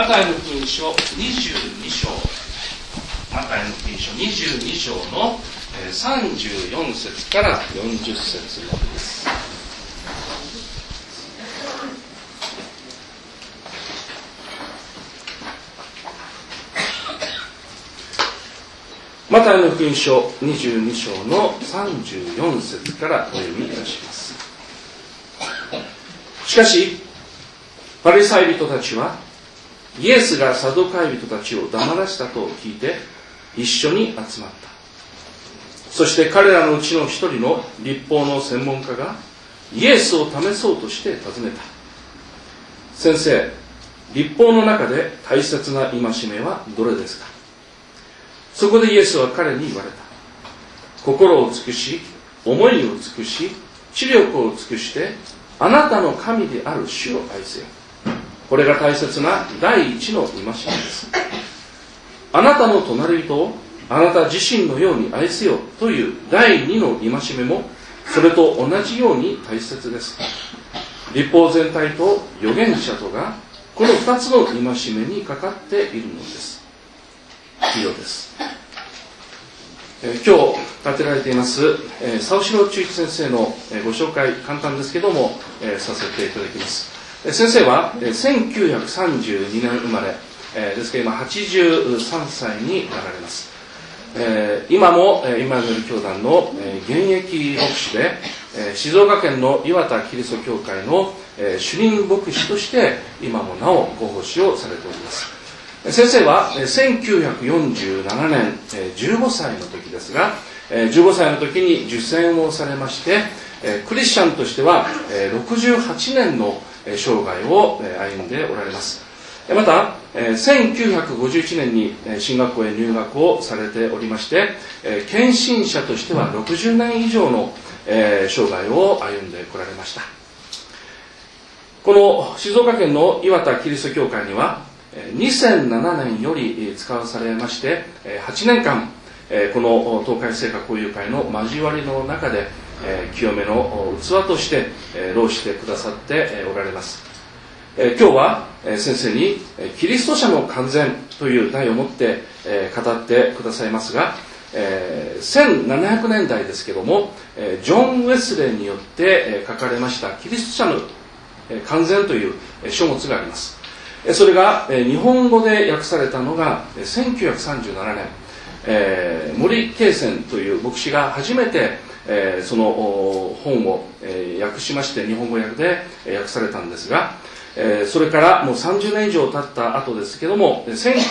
マタイの福音書22章、マタイの福音書22章の34節から40節までです。マタイの福音書22章の34節からお読みいたします。しかし、パリサイ人たちは、イエスがサドカイ人たちを黙らしたと聞いて、一緒に集まった。そして彼らのうちの一人の律法の専門家が、イエスを試そうとして尋ねた。先生、律法の中で大切な戒めはどれですか？そこでイエスは彼に言われた。心を尽くし、思いを尽くし、知力を尽くして、あなたの神である主を愛せよ。これが大切な第一の戒めです。あなたの隣人をあなた自身のように愛せよという第二の戒めもそれと同じように大切です。律法全体と預言者とがこの二つの戒めにかかっているのです。以上です。今日立てられています沢城忠一先生のご紹介、簡単ですけどもさせていただきます。先生は1932年生まれですけど今83歳になられます。今もイマヌエル教団の現役牧師で静岡県の磐田キリスト教会の主任牧師として今もなおご奉仕をされております。先生は1947年15歳の時ですが、15歳の時に受洗をされまして、クリスチャンとしては68年の生涯を歩んでおられます。また1951年に神学校へ入学をされておりまして、献身者としては60年以上の生涯を歩んでこられました。この静岡県の磐田キリスト教会には2007年より使わされまして、8年間この東海聖歌交友会の交わりの中で清めの器として労してくださっておられます。今日は先生にキリスト者の完全という題を持って語ってくださいますが、1700年代ですけどもジョン・ウェスレーによって書かれましたキリスト者の完全という書物があります。それが日本語で訳されたのが1937年、森慶泉という牧師が初めてその本を訳しまして日本語訳で訳されたんですが、それからもう30年以上経った後ですけども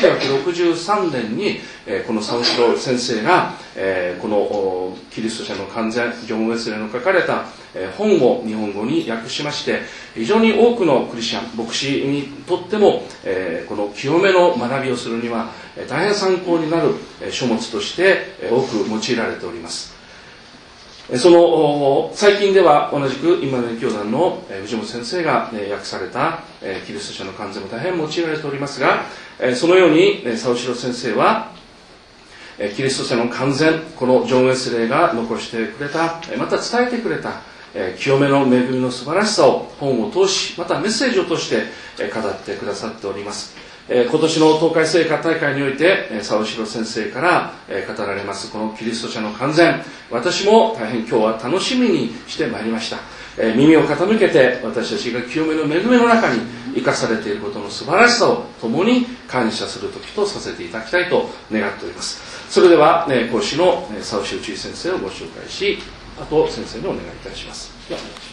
1963年にこの沢城先生がこのキリスト者の完全ジョン・ウェスレーの書かれた本を日本語に訳しまして、非常に多くのクリスチャン牧師にとってもこの清めの学びをするには大変参考になる書物として多く用いられております。その最近では同じくイマヌエル教団の藤本先生が訳されたキリスト者の完全も大変用いられておりますが、そのように沢城先生はキリスト者の完全、このジョン・ウェスレーが残してくれた、また伝えてくれた清めの恵みの素晴らしさを本を通し、またメッセージを通して語ってくださっております。今年の東海聖歌大会において沢城先生から語られますこのキリスト者の完全、私も大変今日は楽しみにしてまいりました。耳を傾けて私たちが清めの恵みの中に生かされていることの素晴らしさを共に感謝する時とさせていただきたいと願っております。それでは講師の沢城忠一先生をご紹介し、あと先生にお願いいたします。ではお願いします。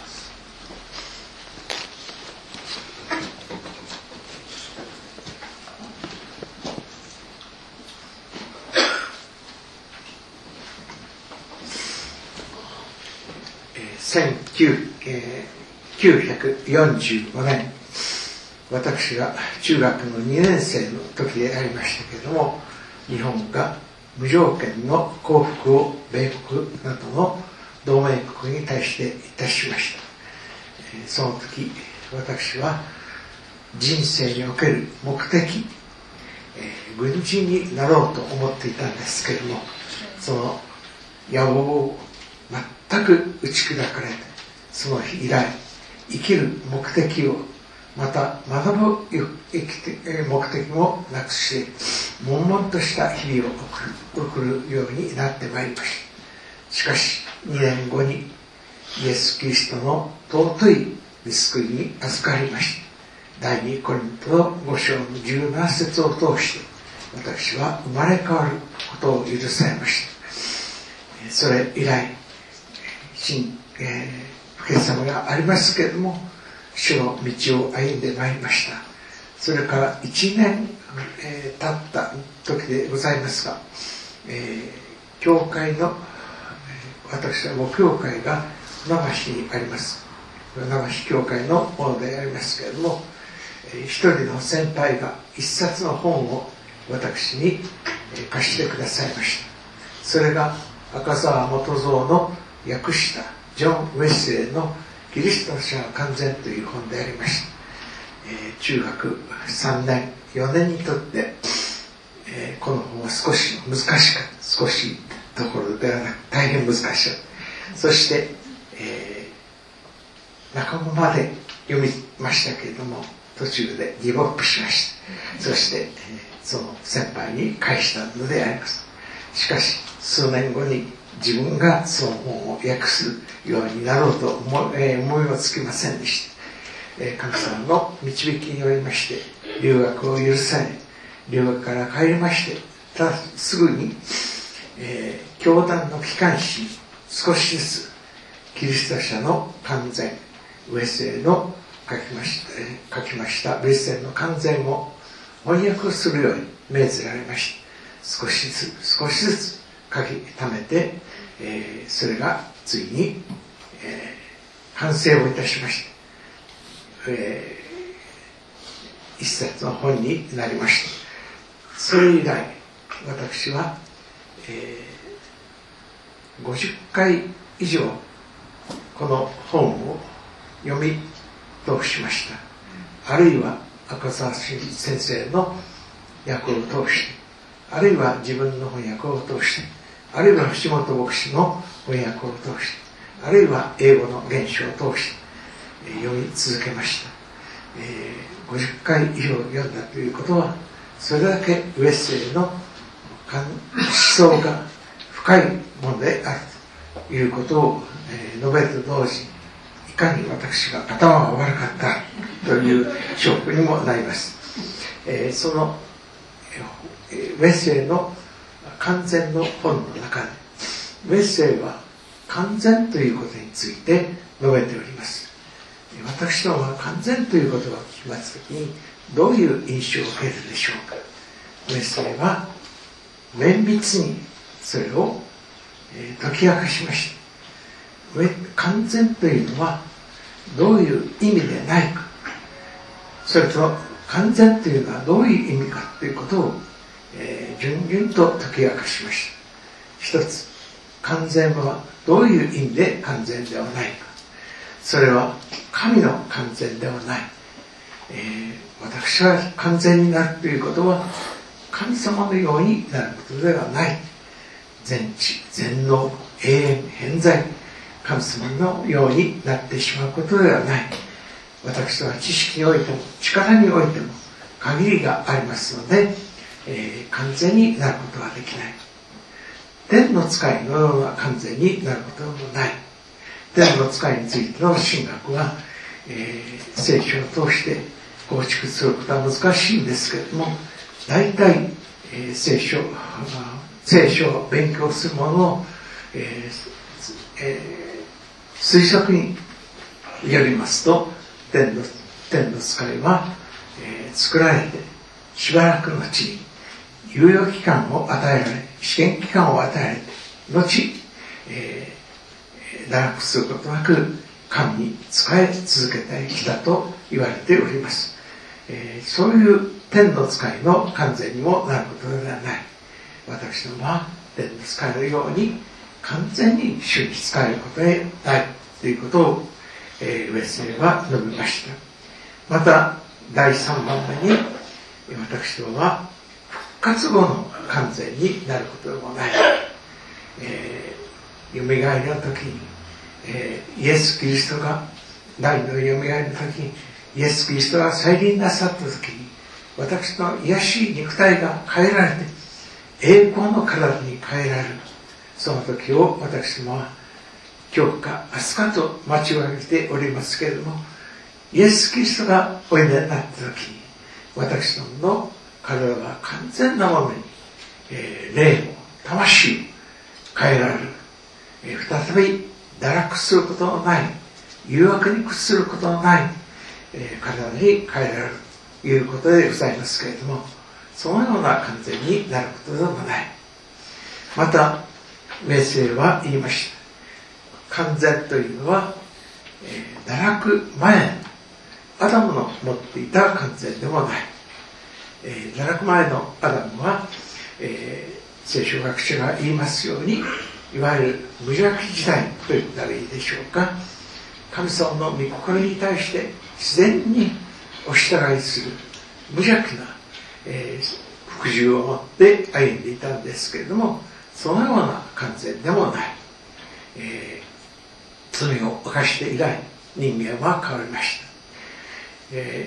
1945年、私が中学の2年生の時でありましたけれども、日本が無条件の降伏を米国などの同盟国に対していたしました。その時私は人生における目的、軍人になろうと思っていたんですけれども、その野望を全く打ち砕かれて、その日以来生きる目的をまた学ぶ目的もなくして悶々とした日々を送るようになってまいりました。しかし2年後にイエス・キリストの尊い御救いに預かりました。第2コリントの5章の17節を通して私は生まれ変わることを許されました。それ以来不潔様がありますけれども主の道を歩んでまいりました。それから1年、経った時でございますが、教会の私は母教会が船橋にあります。船橋教会のものでありますけれども、一人の先輩が一冊の本を私に貸してくださいました。それが赤澤元蔵の訳したジョン・ウェスレーのキリスト者は完全という本でありました。中学3年4年にとって、この本は少し難しかった。少しところではなく大変難しかった。そして、中後まで読みましたけれども途中でギブアップしました。そして、その先輩に返したのであります。しかし数年後に自分がその本を訳すようになろうと思いもつきませんでした。神様の導きによりまして留学を許され、留学から帰りまして、ただすぐに、教団の機関紙に少しずつキリスト者の完全ウェスレーの書きましたウェスレーの完全を翻訳するように命ぜられました。少しずつ書き溜めて、それがついに、完成をいたしました。一冊の本になりました。それ以来私は、50回以上この本を読み通しました。あるいは赤澤先生の訳を通して、あるいは自分の翻訳を通して、あるいは藤本牧師の翻訳を通して、あるいは英語の原書を通して、読み続けました。50回以上読んだということは、それだけウェスレーの思想が深いものであるということを、述べると同時に、いかに私が頭が悪かったという証拠にもなります。そのウェスレーの完全の本の中で、ウェスレーは完全ということについて述べております。私どもは完全という言葉を聞きますときにどういう印象を受けるでしょうか。ウェスレーは綿密にそれを解き明かしました。完全というのはどういう意味でないか、それと完全というのはどういう意味かということを、順々と解き明かしました。一つ、完全はどういう意味で完全ではないか。それは神の完全ではない。私は完全になるということは神様のようになることではない。全知全能永遠偏在、神様のようになってしまうことではない。私は知識においても力においても限りがありますので、完全になることはできない。天の使いのような完全になることもない。天の使いについての神学は、聖書を通して構築することは難しいんですけれども、大体、聖書を勉強する者の、推測によりますと、天の使いは、作られてしばらくの後に猶予期間を与えられ、試験期間を与えられて、後、堕落することなく神に仕え続けてきたと言われております。そういう天の使いの完全にもなることではない。私どもは天の使いのように完全に主に仕えることでないということを、ウェスレーは述べました。また第3番目に、私どもは復活後の完全になることでもない。よみがえりの時に、イエス・キリストが第二のよみがえりの時にイエス・キリストが再臨なさった時に、私の癒しい肉体が変えられて、栄光の体に変えられる。その時を私どもは、今日か明日かと待ちわびておりますけれども、イエス・キリストがおいでになった時に、私どもの体は完全なものに、霊も魂を変えられる。再び堕落することのない、誘惑に屈することのない、体に変えられるということでございますけれども、そのような完全になることでもない。また、名声は言いました。完全というのは、堕落前のアダムの持っていた完全でもない。堕落前のアダムは、聖書学者が言いますように、いわゆる無邪気時代と言ったらいいでしょうか。神様の御心に対して自然にお従いする無邪気な、服従を持って歩んでいたんですけれども、そのような完全でもない。罪を犯して以来、人間は変わりました。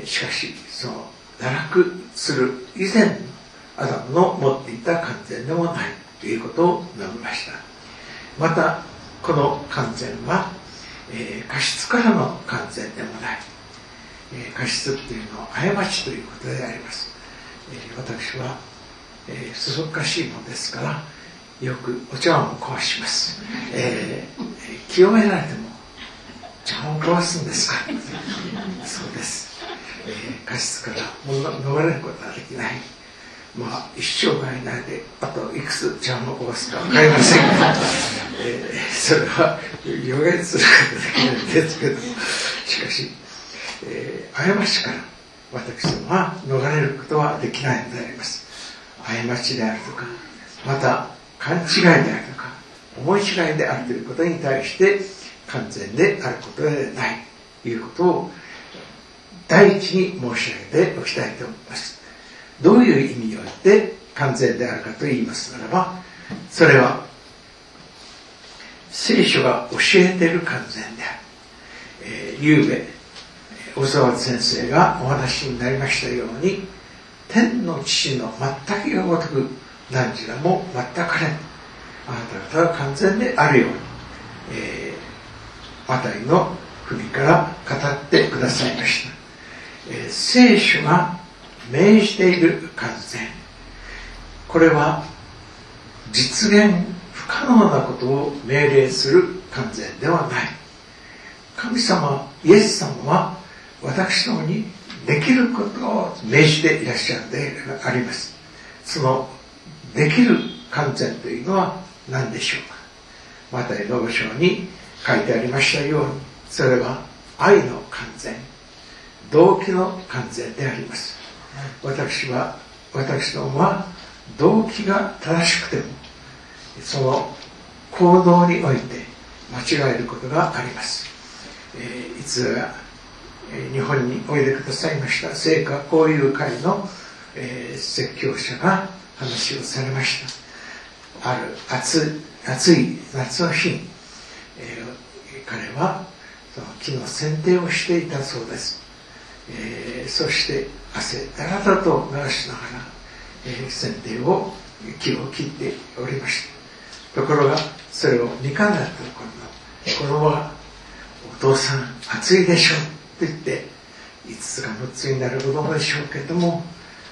しかし、その堕落する以前のアダムの持っていた完全でもないということを述べました。また、この完全は、過失からの完全でもない。過失っていうのは過ちということであります。私は、そそっかしいものですから、よくお茶碗を壊します。清められても茶碗を壊すんですか？そうです。過失から逃れることはできない。まあ一生涯内であといくつ茶碗を壊すか分かりませんが、それは予言することができないんですけど、しかし、過ちから私どもは逃れることはできないのであります。過ちであるとか、また勘違いであるとか、思い違いであるということに対して完全であることでないということを第一に申し上げておきたいと思います。どういう意味において完全であるかと言いますならば、それは聖書が教えている完全である。ゆうべ小沢先生がお話になりましたように、天の父の全くがごとく何時らも全くかれん、あなた方は完全であるように、マタイの文から語ってくださいました。聖書が命じている完全、これは実現不可能なことを命令する完全ではない。神様、イエス様は私どもにできることを命じていらっしゃるのであります。そのできる完全というのは何でしょうか。マタイの5章に書いてありましたように、それは愛の完全、動機の完全であります。私どもは動機が正しくても、その行動において間違えることがあります。いつが日本においでくださいました聖火交流会の、説教者が話をされました。ある暑い夏の日に、彼はその木の剪定をしていたそうです。そして汗だらだらと流しながら、剪定を木を切っておりました。ところがそれを2回だったところの子供が「お父さん暑いでしょ」と言って、5つか6つになる子供でしょうけれども、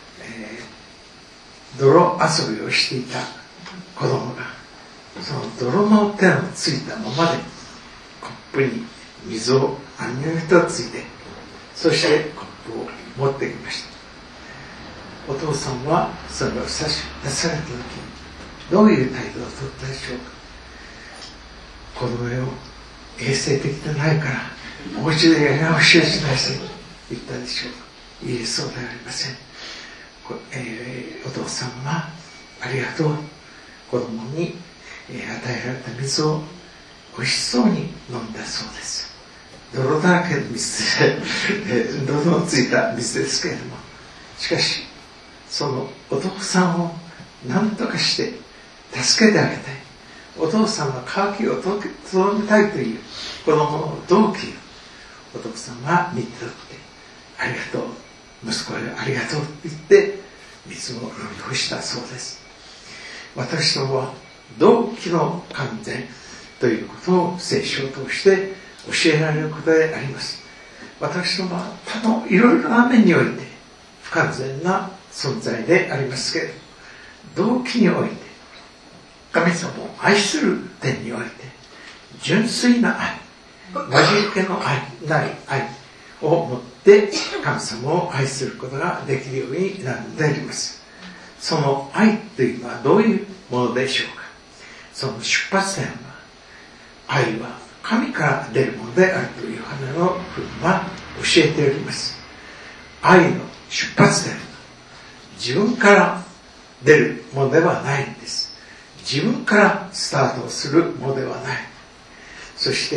泥遊びをしていた子供がその泥の手のついたままでコップに水をあんにょにとついて、そしてコップを持ってきました。お父さんはそれを出された時にどういう態度をとったでしょうか。子供よ、衛生的でないからお家でやり直しをしなさいと言ったでしょうか。いえ、そうではありません。お父さんはありがとう、子供に与えられた水を美味しそうに飲んだそうです。泥だらけの水で泥のついた水ですけれども、しかしそのお父さんを何とかして助けてあげたい、お父さんの渇きをとどめたいという子供の動機をお父さんは見て取って、 ありがとう、息子よありがとうと言って水を飲み干したそうです。私どもは動機の完全ということを聖書を通して教えられることであります。私どもは他のいろいろな面において不完全な存在でありますけれど、動機において神様を愛する点において純粋な愛、交じり気のない愛を持って神様を愛することができるようになるのであります。その愛というのはどういうものでしょうか。その出発点は、愛は神から出るものであるという花の文は教えております。愛の出発点は自分から出るものではないんです。自分からスタートするものではない。そして、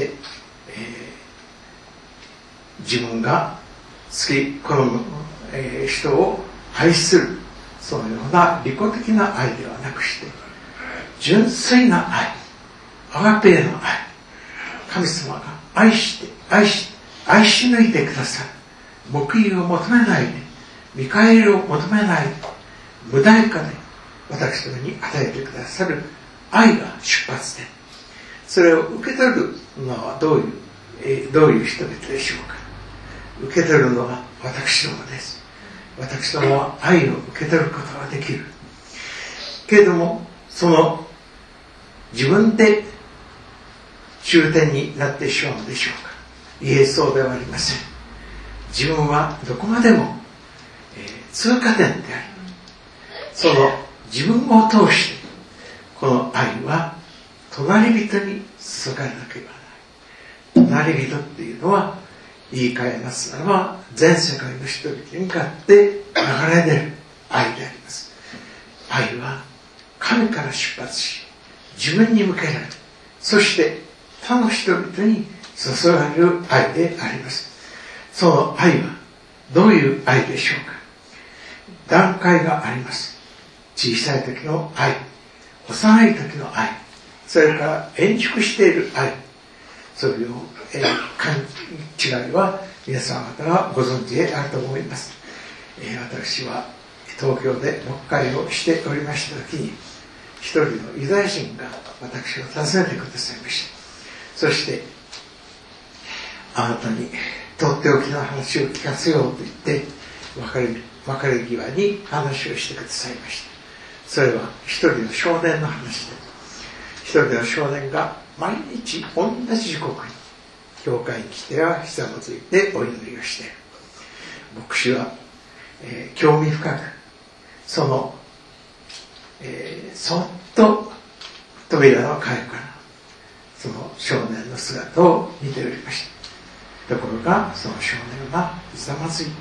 自分が好き好む、人を愛する、そのような利己的な愛ではなくして、純粋な愛、アガペーの愛、神様が愛し抜いてくださる、報いを求めないで、見返りを求めないで、無代価で私どもに与えてくださる愛が出発点。それを受け取るのはどういう人々でしょうか。受け取るのは私どもです。私どもは愛を受け取ることができるけれども、その自分で終点になってしまうのでしょうか。いえ、そうではありません。自分はどこまでも、通過点であり、その自分を通してこの愛は隣人に注がれなければならない。隣人っていうのは言い換えますならば、全世界の人々に向かって流れ出る愛であります。愛は神から出発し、自分に向けられ、そして他の人々に注がれる愛であります。その愛はどういう愛でしょうか。段階があります。小さい時の愛、幼い時の愛、それから円熟している愛、そういう違いは皆様方がご存知であると思います。私は東京で牧会をしておりました時に、一人のユダヤ人が私を訪ねてくださいました。そしてあなたにとっておきの話を聞かせようと言って別れ際に話をしてくださいました。それは一人の少年の話で、一人の少年が毎日同じ時刻に教会に来てはひざまずいてお祈りをしている。牧師は、興味深くその、そっと扉の階からその少年の姿を見ておりました。ところがその少年はひざまずいて、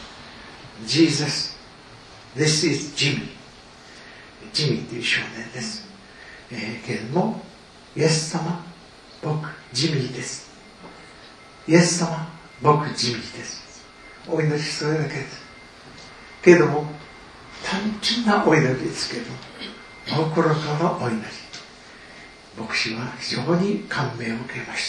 Jesus, this is Jimmy。 ジミーという少年です。けれども、イエス様、僕ジミーです。イエス様、僕ジミーです。お祈りそれだけです。けれども、単純なお祈りですけれども、心からのお祈り。牧師は非常に感銘を受けました。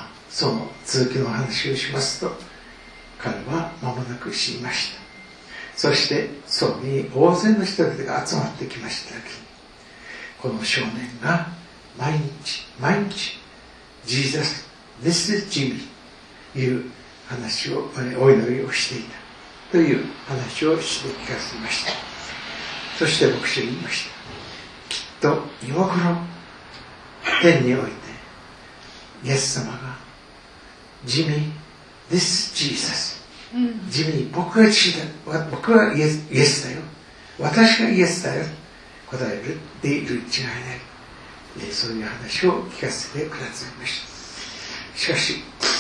その続きの話をしますと、彼は間もなく死にました。そして葬儀に大勢の人々が集まってきました時に、この少年が毎日 Jesus, this is Jimmy という話を、お祈りをしていたという話をして聞かせました。そして牧師は言いました。きっと今頃天においてイエス様が Jimmy, this is Jesus、ジミー、僕がイエスだよ、私がイエスだよ答えるっているに違いない、そういう話を聞かせてくださいました。しかし、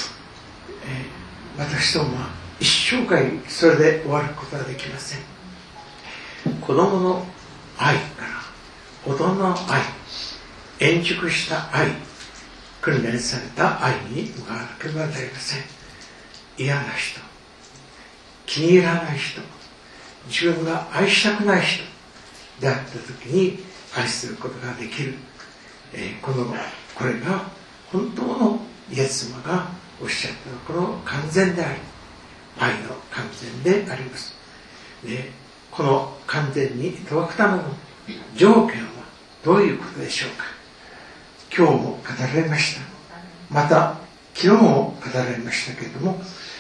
私どもは一生涯それで終わることはできません。子供の愛から大人の愛、円熟した愛、訓練された愛に向かわなければなりません。嫌な人、気に入らない人、自分が愛したくない人であった時に愛することができる、これが本当のイエス様がおっしゃったところ完全であり、 愛の完全であります。で、この完全に届くための条件はどういうことでしょうか。今日も語られました。また昨日も語られましたけれども、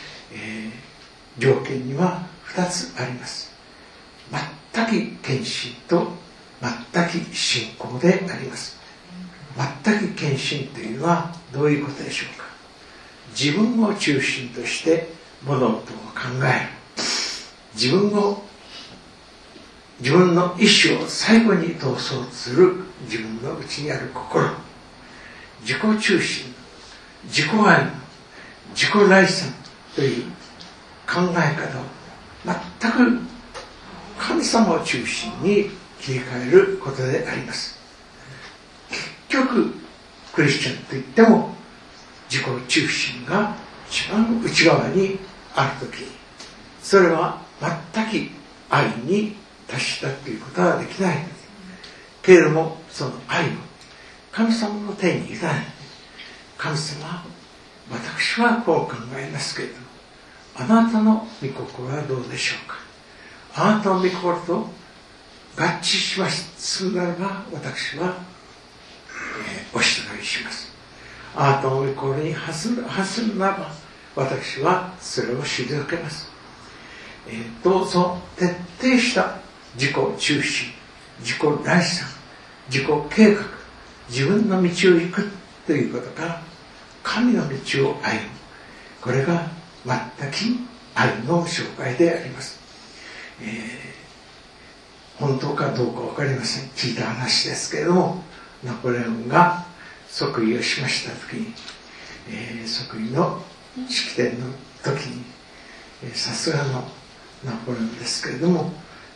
条件には2つあります。全く献身と全く信仰であります。全く献身というのはどういうことでしょうか。自分を中心として物事を考える。自分の意志を最後に闘争する自分の内にある心、自己中心、自己愛、自己礼賛という考え方を全く神様を中心に切り替えることであります。結局クリスチャンといっても自己中心が一番内側にあるとき、それは全く愛に達したということはできないけれども、その愛を神様の手に委ねて、神様、私はこう考えますけれども、あなたの御心はどうでしょうか。あなたの御心と合致しますならば、私は、お従いします。あなたの御心に反するならば、私はそれを退けます。どうぞ徹底した自己中心、自己礼賛、自己計画、自分の道を行くということから神の道を歩む、これが全く愛の紹介であります。本当かどうか分かりません。聞いた話ですけれども、ナポレオンが即位をしました時に、即位の式典の時に、さすがのナポレオンですけれども、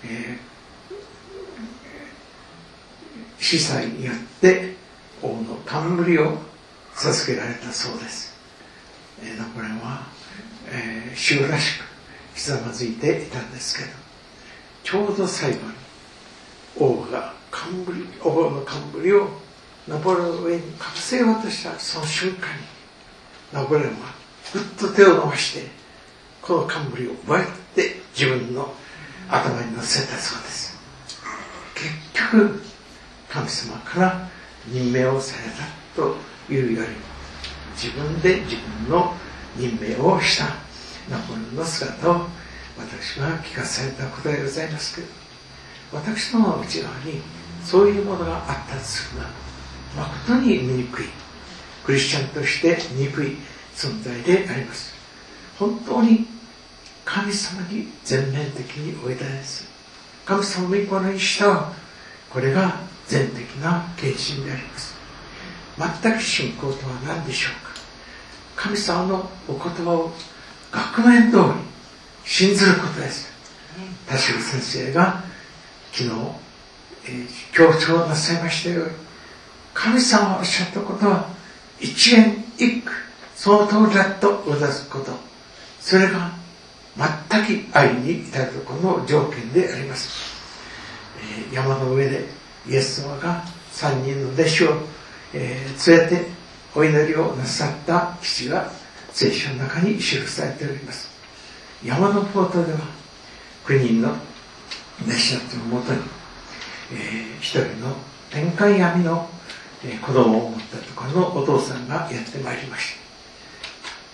司祭によって王の冠を授けられたそうです。ナポレオンは、衆らしくひざまずいていたんですけど、ちょうど最後に王の冠をナポレオンの上にかぶせようとしたその瞬間に、ナポレオンはぐっと手を伸ばしてこの冠を奪って自分の頭に乗せたそうです。結局神様から任命をされたというより、自分で自分の任命をしたナポレオンの姿を私は聞かされたことでございますけど、私の内側にそういうものがあったとするのは誠に醜い、クリスチャンとして憎い存在であります。本当に神様に全面的においたです。神様の御心に従う、これが全的な献身であります。全く信仰とは何でしょうか。神様のお言葉を額面通り信ずることです。田代先生が昨日、強調なさいましたように、神様がおっしゃったことは一言一句その通りだとうなずくこと、それが全く愛に至るところの条件であります。山の上でイエス様が3人の弟子を、連れてお祈りをなさった記事が聖書の中に記されております。山のポートでは9人の弟子たちのもとに、一人の天界闇の子供を持ったところのお父さんがやってまいりました。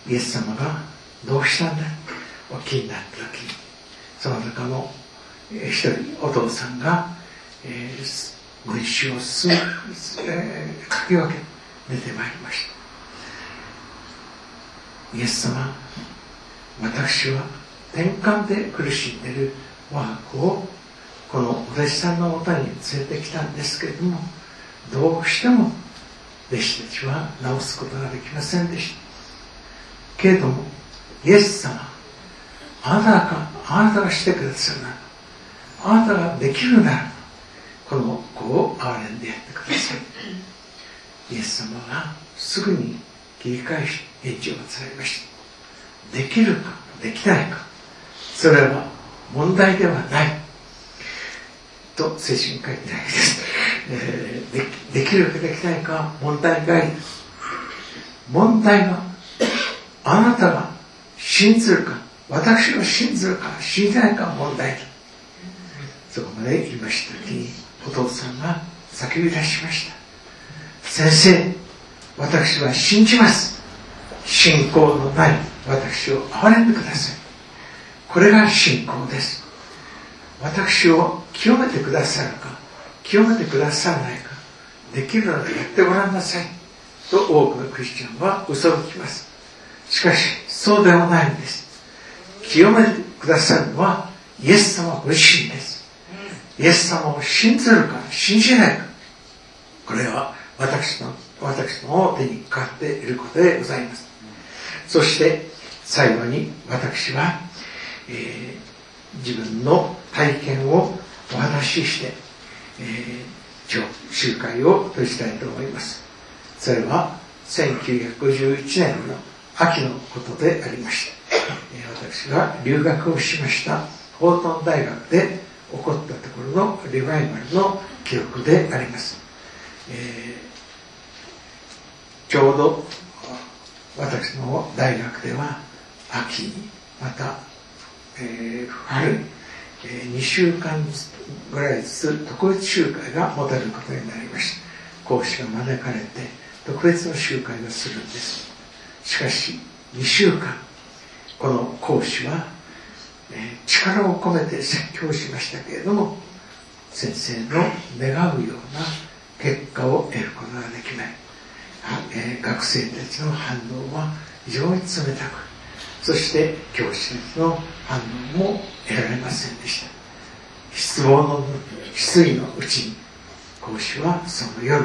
イエス様がどうしたんだお気になった時に、その中の一人お父さんが、群衆をかき分け出てまいりました。イエス様、私は転換で苦しんでいる我が子をこのお弟子さんのもとに連れてきたんですけれども、どうしても弟子たちは治すことができませんでした。けれどもイエス様、あなたがしてくださるなら、あなたができるならこの子を憐れんでやってください。イエス様がすぐに切り返し返事をされました。できるかできないか、それは問題ではないと聖書に書いてあります。できるかできないかは問題外です。問題はあなたが信ずるか私を信ずるか信じないかは問題だ。そこまで言いました時に、お父さんが叫び出しました。先生、私は信じます。信仰のない私を憐れんでください。これが信仰です。私を清めてくださるか清めてくださらないか、できるならやってごらんなさいと多くのクリスチャンは嘘をつきます。しかしそうではないんです。清めてくださるのはイエス様ご自身です。イエス様を信ずるか信じないか、これは私の手にかかっていることでございます。そして最後に私は、自分の体験をお話しして、集会を閉じたいと思います。それは1951年の秋のことでありました。私が留学をしましたホートン大学で起こったところのリバイバルの記憶であります。ちょうど私の大学では秋にまた、春に、2週間ぐらいずつ特別集会が持たれることになりました。講師が招かれて特別の集会をするんです。しかし2週間この講師は、力を込めて説教しましたけれども、先生の願うような結果を得ることができない。学生たちの反応は非常に冷たく、そして教師たちの反応も得られませんでした。失意のうちに講師はその夜、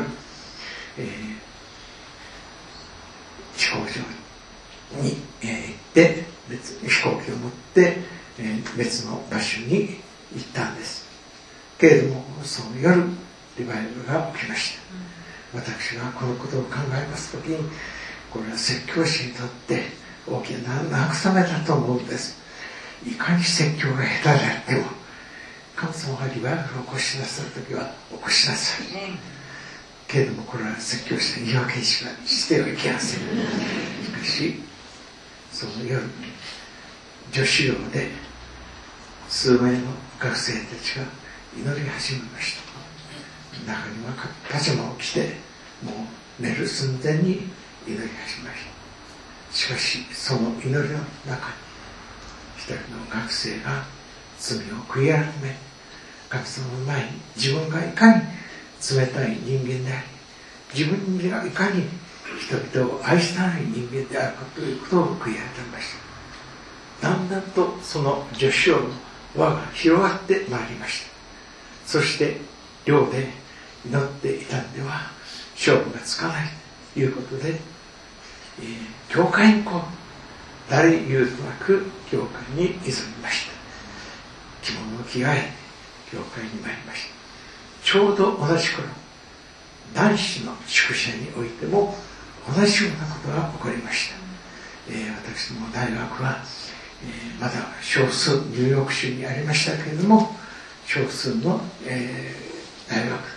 飛行場に、行って飛行機を持って、別の場所に行ったんです。けれどもその夜リバイバルが起きました。私がこのことを考えますときに、これは説教師にとって大きな慰めだと思うんです。いかに説教が下手であっても、神様がリバイバルを起こしなさるときは起こしなさい。けれどもこれは説教師の言い訳にしかしてはいけません。しかしその夜、女子寮で数名の学生たちが祈り始めました。中にはパジャマを着てもう寝る寸前に祈り始めました。しかしその祈りの中に一人の学生が罪を悔い改め、神様の前に自分がいかに冷たい人間であり、自分がいかに人々を愛したない人間であるかということを悔い改めました。だんだんとその女子寮の輪が広がってまいりました。そして寮で祈っていたんでは勝負がつかないということで、教会に誰言うとなく教会に急ぎました。着物を着替え教会に参りました。ちょうど同じ頃、男子の宿舎においても同じようなことが起こりました。私の大学は、まだ少数ニューヨーク州にありましたけれども、少数の、大学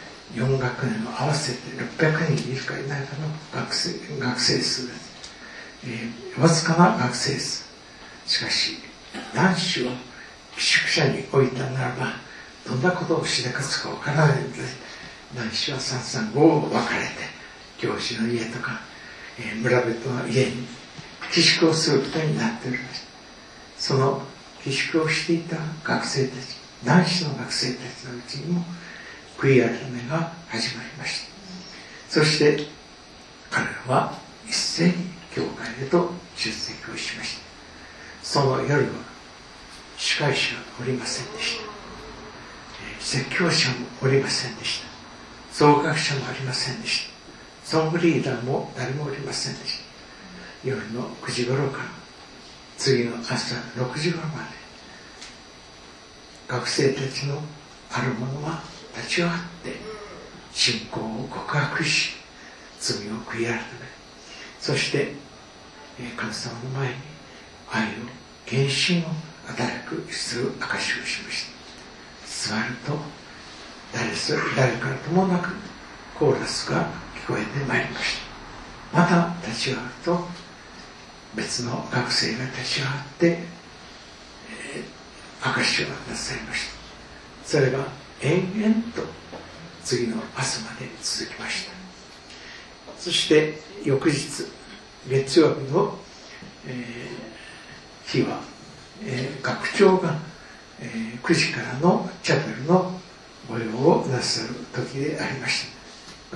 4学年を合わせて600人いるかいないかの学生数です。わずかな学生数。しかし男子を宿舎に置いたならばどんなことをしでかすかわからないので、男子は335を分かれて教師の家とか、村人の家に寄宿をすることになっております。その寄宿をしていた学生たち、男子の学生たちのうちにも悔い改めが始まりました。そして彼らは一斉に教会へと出席をしました。その夜は司会者はおりませんでした。説教者もおりませんでした。奏楽者もありませんでした。ソングリーダーも誰もおりませんでした。夜の9時頃から次の朝6時頃まで学生たちのある者は立ち上がって信仰を告白し、罪を悔い改め、そして神様の前に愛を献身を働くする証しをしました。座ると誰からともなくコーラスが聞こえてまいりました。また立ち上がると別の学生が立ち上がって証しをなさいました。それが延々と次の朝まで続きました。そして翌日月曜日の、日は、学長が、9時からのチャペルの御用をなさる時でありました。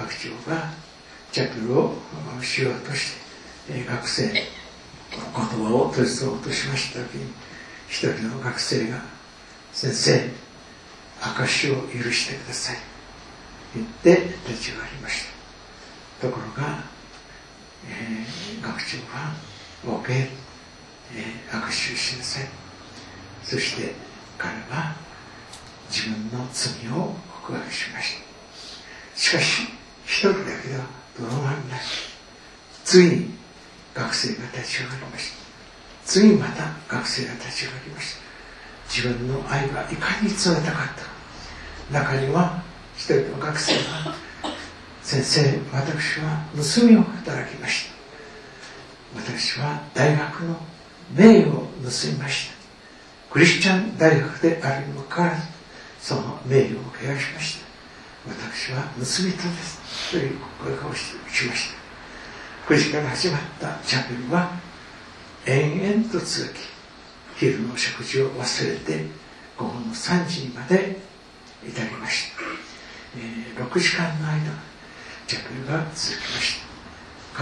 学長がチャペルをしようとして、学生の言葉を閉じそうとしました時に、一人の学生が先生、証しを許してください言って立ち上がりました。ところが、学長は OK、証しをしなさい。そして彼は自分の罪を告白しました。しかし一人だけではどうまらない。ついに学生が立ち上がりました。次また学生が立ち上がりました。自分の愛がいかに冷たかったか。中には一人の学生が、先生、私は盗みを働きました。私は大学の名誉を盗みました。クリスチャン大学であるにもかかわらず、その名誉を汚しました。私は盗人です。という声をしました。9時から始まったチャペルは延々と続き、昼の食事を忘れて午後の3時にまで至りました。6時間の間チャペルが続きました。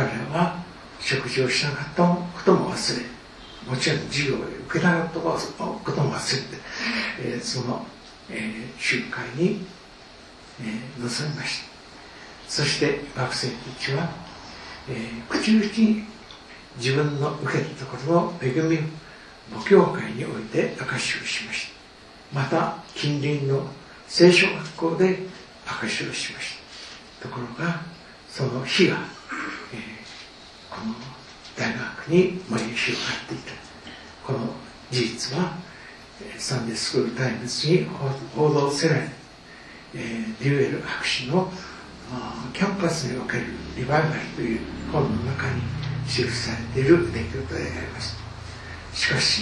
彼らは食事をしなかったことも忘れ、もちろん授業を受けなかったことも忘れて、その、集会に、臨みました。そして学生たちは、口々に自分の受けたところの恵みを母教会において証しをしました。また近隣の聖書学校で証しをしました。ところがその火が、この大学に燃え広がっていた。この事実はサンデースクールタイムズに報道せられ、デュエル博士のキャンパスにおけるリバイバルという本の中に記されている出来事であります。しかし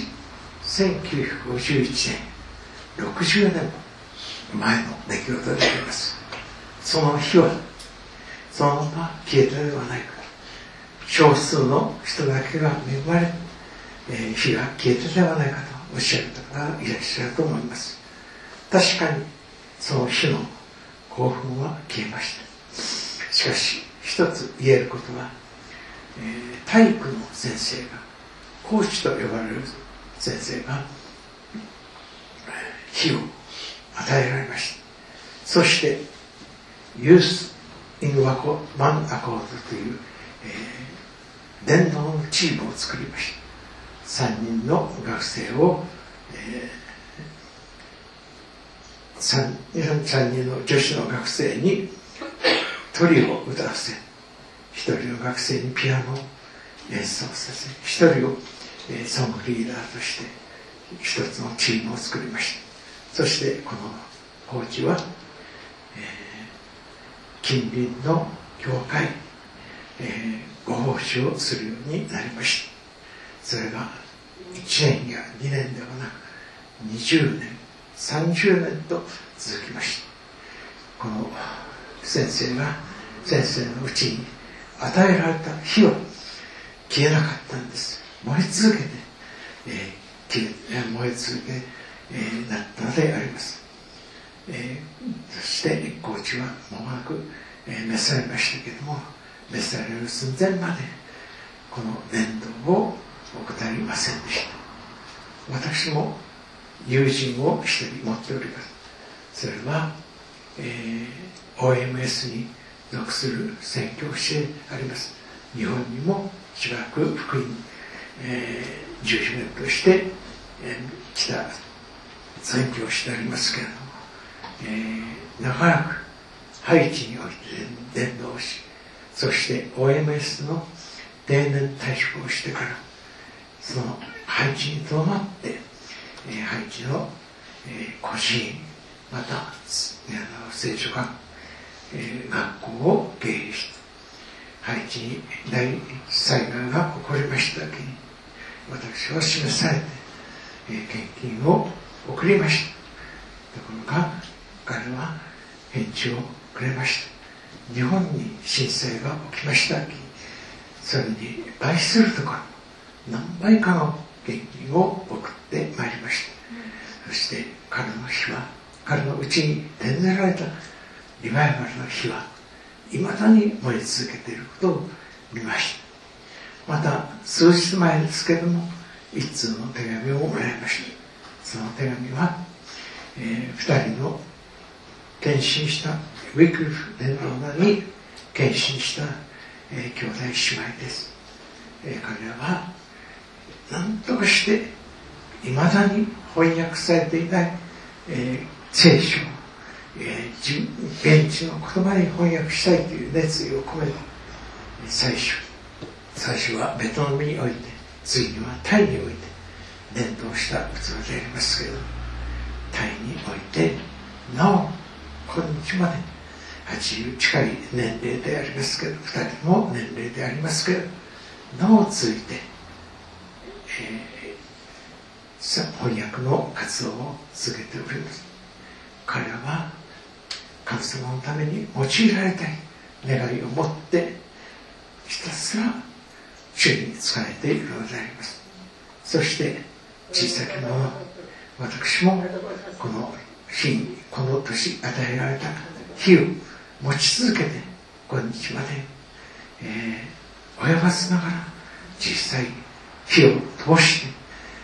1951年60年前の出来事であります。その火はそのまま消えたではないか。少数の人だけが恵まれ、火が消えたではないかとおっしゃる方がいらっしゃると思います。確かにその火の興奮は消えました。しかし一つ言えることは、体育の先生が、コーチと呼ばれる先生が火を与えられました。そしてユース・イン・ワン・アコードという、伝道のチームを作りました。3人の学生を、3人の女子の学生にトリを歌わせ、1人の学生にピアノを演奏させ、1人を、ソングリーダーとして一つのチームを作りました。そしてこのコーチは、近隣の教会、ご奉仕をするようになりました。それが1年や2年ではなく20年30年と続きました。この先生のうちに与えられた火は消えなかったんです。燃え続けて、燃え続け、なったのであります。そしてコーチは間もなく、召されましたけれども、召される寸前までこの伝道を怠りませんでした。私も友人を一人持っております。それは、OMS に属する宣教師であります。日本にもしばらく福音、従事面として、来た宣教師でありますけれども、長らくハイチにおいて伝道し、そして OMS の定年退職をしてからそのハイチにとどまって、ハイチの、孤児院また聖書学校を経営して、ハイチに大災害が起こりました時に私は示されて、 献金を送りました。ところが彼は返事をくれました。日本に震災が起きました時、それに倍するところ何倍かの献金を送ってまいりました。そして彼のうちに点ぜられたリバイバルの火はいまだに燃え続けていることを見ました。また数日前ですけれども、一通の手紙をもらいました。その手紙は、2人の献身したウィクリフ伝道団に献身した、兄弟姉妹です。彼らは何とかしていまだに翻訳されていない、聖書を、現地の言葉に翻訳したいという熱意を込めて、最初はベトナムにおいて、次にはタイにおいて伝統した器でありますけれども、タイにおいてなお今日まで80近い年齢でありますけど、2人も年齢でありますけど、なお続いて、翻訳の活動を続けております。彼らは神様のために用いられたい願いを持ってひたすら主に仕えているのであります。そして小さき者、私もこの日にこの年与えられた日を持ち続けて今日まで、及ばずながら実際火を通して、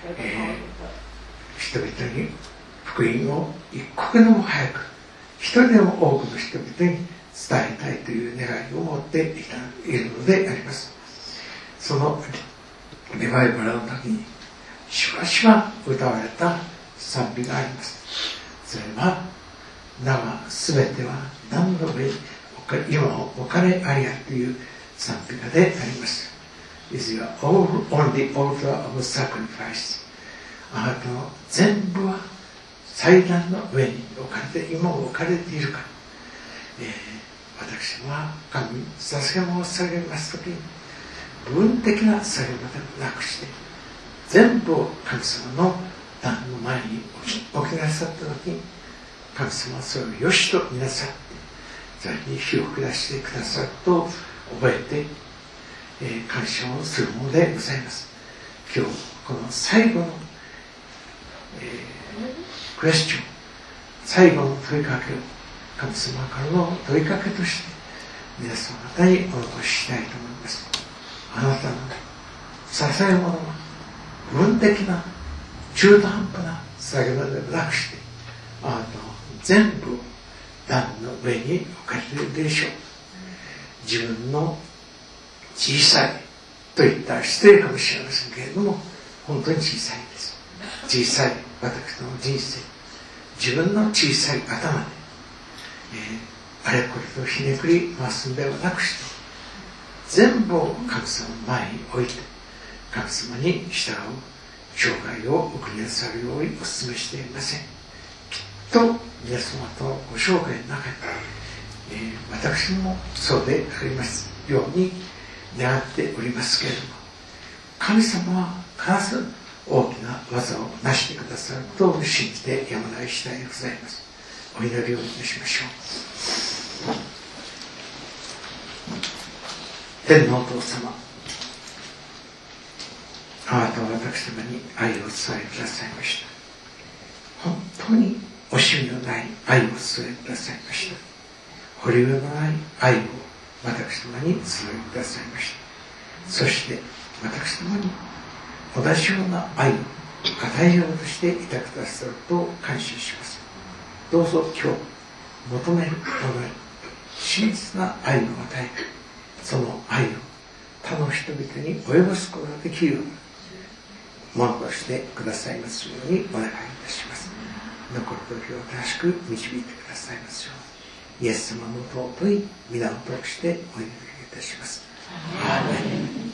人々に福音を一刻でも早く一人でも多くの人々に伝えたいという願いを持っているのであります。そのリバイバルの時にしばしば歌われた賛美があります。それは名はすべては何の上に今置かれありやという賛美歌であります。Is your all on the altar of sacrifice。 あなたの全部は祭壇の上に置かれて、今置かれているか。私は神に捧げ物を捧げますときに、部分的な捧げ物でもなくして、全部を神様の壇の前に置きなさったときに、神様はそれをよしと見なさって、それに火を下してくださると覚えて、感謝をするものでございます。今日この最後の、クエスチョン、最後の問いかけを神様からの問いかけとして皆様方にお残ししたいと思います。あなたの捧げ物は部分的な中途半端な捧げ物でもなくして、あなたの全部を壇の上に置かれているでしょう。自分の小さいと言ったら失礼かもしれませんけれども、本当に小さいです。小さい私の人生、自分の小さい頭で、あれこれとひねくり回すのではなくして、全部を神様の前に置いて神様に従う生涯を送りなさるようにお勧めしていません。きっと皆様とのご生涯の中に、私もそうでありますように願っておりますけれども、神様は必ず大きな技を成してくださると信じてやまない次第でございます。お祈りをいたしましょう。天のお父様、あなたは私様に愛を伝えくださいました。本当に惜しみのない愛を伝えくださいました。保留のない愛を私様に伝えくださいました。そして私様に同じような愛を与えようとしていたくださると感謝します。どうぞ今日求めるものに真実な愛を与え、その愛を他の人々に及ぼすことができるようなものとしてくださいますようにお願いいたします。残る時を正しく導いてくださいますように、イエス様の尊い皆を通してお祈りいたします。アーメン。